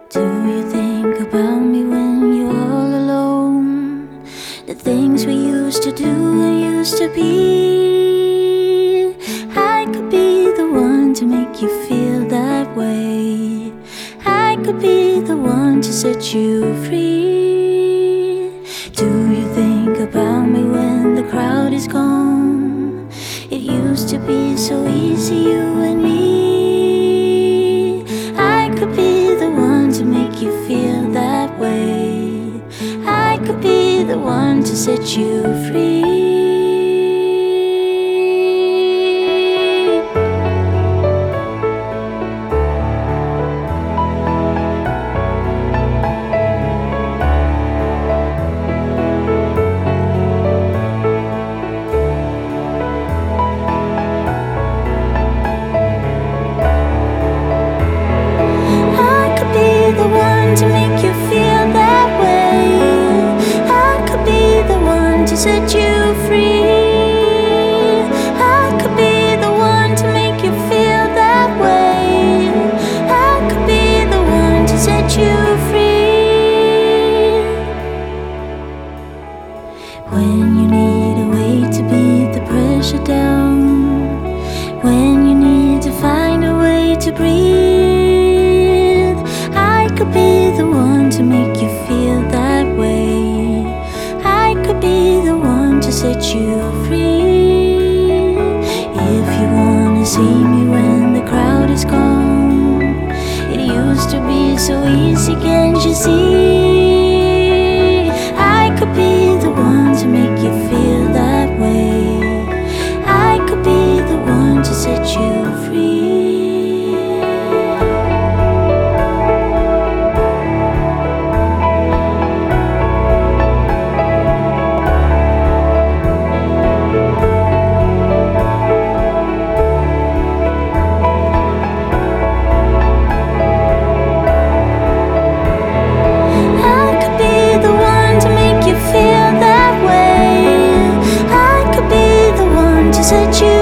Do you think about me when you're all alone? The things we used to do and used to be. I could be the one to make you feel that way. I could be the one to set you free. Do you think about me when the crowd is gone? It used to be so easy, you and me. I could be the one to make you feel that way. I could be the one to set you free. To make you feel that way, I could be the one to set you free. I could be the one to make you feel that way. I could be the one to set you free. When you need a way to beat the pressure down, when you need to find a way to breathe, I could be the one to make you feel that way. I could be the one to set you free. If you wanna see me when the crowd is gone, it used to be so easy, can't you see? I could be the one to make you feel that way. I could be the one to set you free. Set you